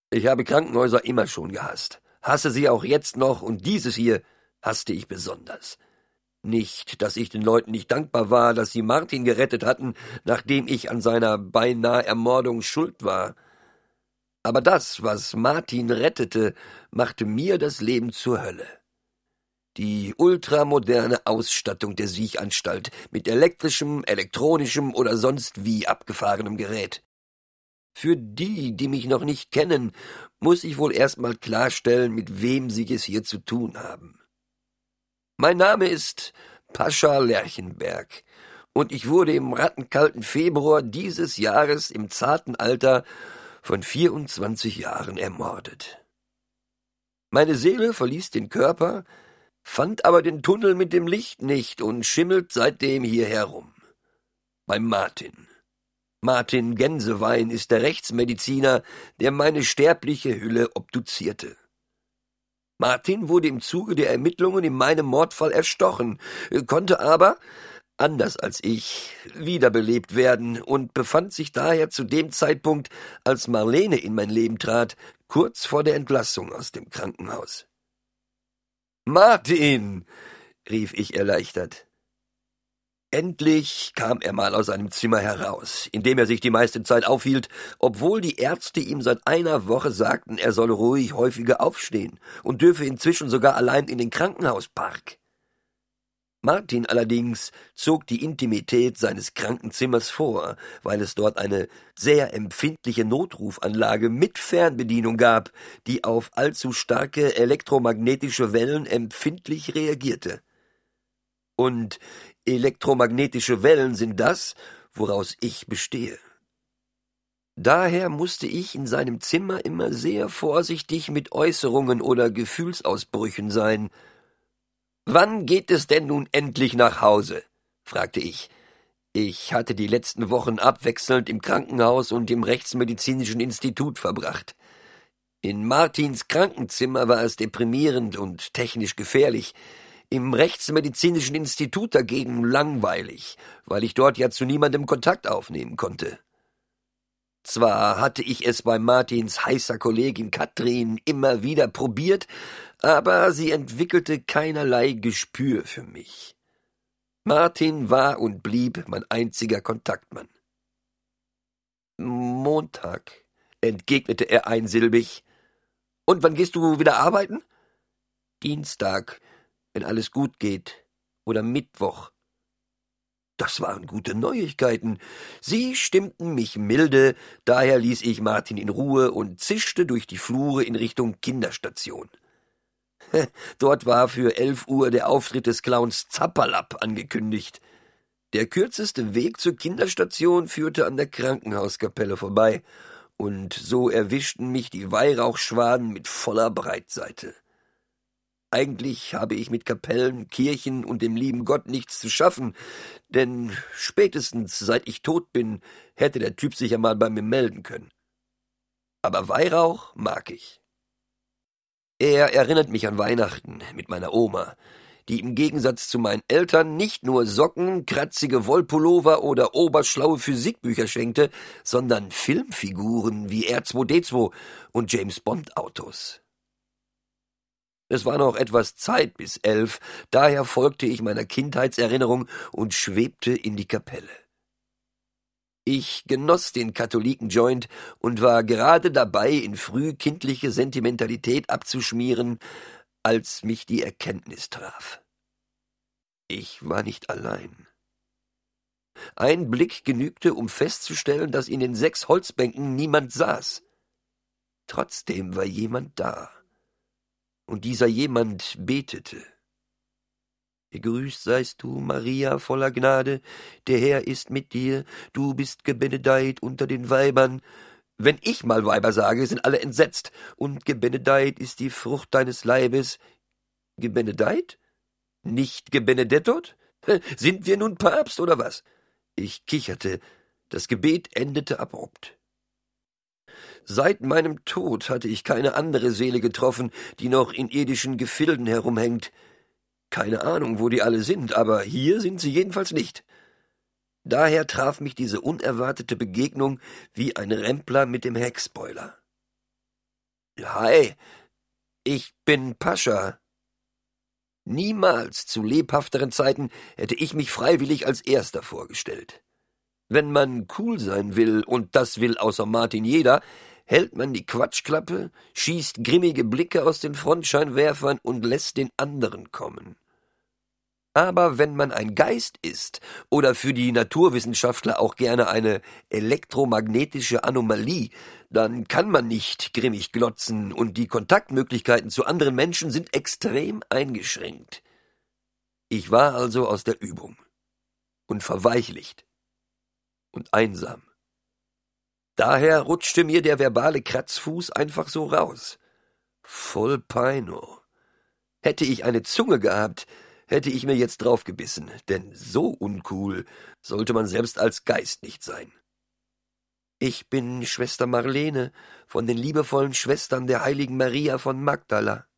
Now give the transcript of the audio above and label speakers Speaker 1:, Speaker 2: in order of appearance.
Speaker 1: Ich habe Krankenhäuser immer schon gehasst, hasse sie auch jetzt noch, und dieses hier hasste ich besonders. Nicht, dass ich den Leuten nicht dankbar war, dass sie Martin gerettet hatten, nachdem ich an seiner beinahe Ermordung schuld war. Aber das, was Martin rettete, machte mir das Leben zur Hölle. Die ultramoderne Ausstattung der Siechanstalt mit elektrischem, elektronischem oder sonst wie abgefahrenem Gerät. Für die, die mich noch nicht kennen, muss ich wohl erst mal klarstellen, mit wem sie es hier zu tun haben. Mein Name ist Pascha Lerchenberg, und ich wurde im rattenkalten Februar dieses Jahres im zarten Alter von 24 Jahren ermordet. Meine Seele verließ den Körper, fand aber den Tunnel mit dem Licht nicht und schimmelt seitdem hier herum. Bei Martin. Martin Gänsewein ist der Rechtsmediziner, der meine sterbliche Hülle obduzierte. Martin wurde im Zuge der Ermittlungen in meinem Mordfall erstochen, konnte aber, anders als ich, wiederbelebt werden und befand sich daher zu dem Zeitpunkt, als Marlene in mein Leben trat, kurz vor der Entlassung aus dem Krankenhaus. »Martin«, rief ich erleichtert. Endlich kam er mal aus seinem Zimmer heraus, in dem er sich die meiste Zeit aufhielt, obwohl die Ärzte ihm seit einer Woche sagten, er solle ruhig häufiger aufstehen und dürfe inzwischen sogar allein in den Krankenhauspark. Martin allerdings zog die Intimität seines Krankenzimmers vor, weil es dort eine sehr empfindliche Notrufanlage mit Fernbedienung gab, die auf allzu starke elektromagnetische Wellen empfindlich reagierte. Und elektromagnetische Wellen sind das, woraus ich bestehe. Daher musste ich in seinem Zimmer immer sehr vorsichtig mit Äußerungen oder Gefühlsausbrüchen sein. »Wann geht es denn nun endlich nach Hause?« fragte ich. Ich hatte die letzten Wochen abwechselnd im Krankenhaus und im Rechtsmedizinischen Institut verbracht. In Martins Krankenzimmer war es deprimierend und technisch gefährlich, im Rechtsmedizinischen Institut dagegen langweilig, weil ich dort ja zu niemandem Kontakt aufnehmen konnte. Zwar hatte ich es bei Martins heißer Kollegin Katrin immer wieder probiert, aber sie entwickelte keinerlei Gespür für mich. Martin war und blieb mein einziger Kontaktmann. »Montag«, entgegnete er einsilbig. »Und wann gehst du wieder arbeiten?« »Dienstag, wenn alles gut geht, oder Mittwoch.« Das waren gute Neuigkeiten. Sie stimmten mich milde, daher ließ ich Martin in Ruhe und zischte durch die Flure in Richtung Kinderstation. Dort war für 11 Uhr der Auftritt des Clowns Zapperlapp angekündigt. Der kürzeste Weg zur Kinderstation führte an der Krankenhauskapelle vorbei, und so erwischten mich die Weihrauchschwaden mit voller Breitseite. Eigentlich habe ich mit Kapellen, Kirchen und dem lieben Gott nichts zu schaffen, denn spätestens seit ich tot bin, hätte der Typ sich ja mal bei mir melden können. Aber Weihrauch mag ich. Er erinnert mich an Weihnachten mit meiner Oma, die im Gegensatz zu meinen Eltern nicht nur Socken, kratzige Wollpullover oder oberschlaue Physikbücher schenkte, sondern Filmfiguren wie R2D2 und James-Bond-Autos. Es war noch etwas Zeit bis 11, daher folgte ich meiner Kindheitserinnerung und schwebte in die Kapelle. Ich genoss den Katholikenjoint und war gerade dabei, in frühkindliche Sentimentalität abzuschmieren, als mich die Erkenntnis traf. Ich war nicht allein. Ein Blick genügte, um festzustellen, dass in den 6 Holzbänken niemand saß. Trotzdem war jemand da. Und dieser jemand betete. »Gegrüßt seist du, Maria, voller Gnade, der Herr ist mit dir, du bist gebenedeit unter den Weibern.« Wenn ich mal Weiber sage, sind alle entsetzt. »Und gebenedeit ist die Frucht deines Leibes.« Gebenedeit? Nicht gebenedettot? Sind wir nun Papst oder was? Ich kicherte. Das Gebet endete abrupt. Seit meinem Tod hatte ich keine andere Seele getroffen, die noch in irdischen Gefilden herumhängt. Keine Ahnung, wo die alle sind, aber hier sind sie jedenfalls nicht. Daher traf mich diese unerwartete Begegnung wie ein Rempler mit dem Heckspoiler. Hi, ich bin Pascha. Niemals zu lebhafteren Zeiten hätte ich mich freiwillig als Erster vorgestellt. Wenn man cool sein will, und das will außer Martin jeder, hält man die Quatschklappe, schießt grimmige Blicke aus den Frontscheinwerfern und lässt den anderen kommen. Aber wenn man ein Geist ist oder für die Naturwissenschaftler auch gerne eine elektromagnetische Anomalie, dann kann man nicht grimmig glotzen und die Kontaktmöglichkeiten zu anderen Menschen sind extrem eingeschränkt. Ich war also aus der Übung und verweichlicht und einsam. Daher rutschte mir der verbale Kratzfuß einfach so raus. Voll Peino. Hätte ich eine Zunge gehabt, hätte ich mir jetzt draufgebissen, denn so uncool sollte man selbst als Geist nicht sein. Ich bin Schwester Marlene von den liebevollen Schwestern der heiligen Maria von Magdala.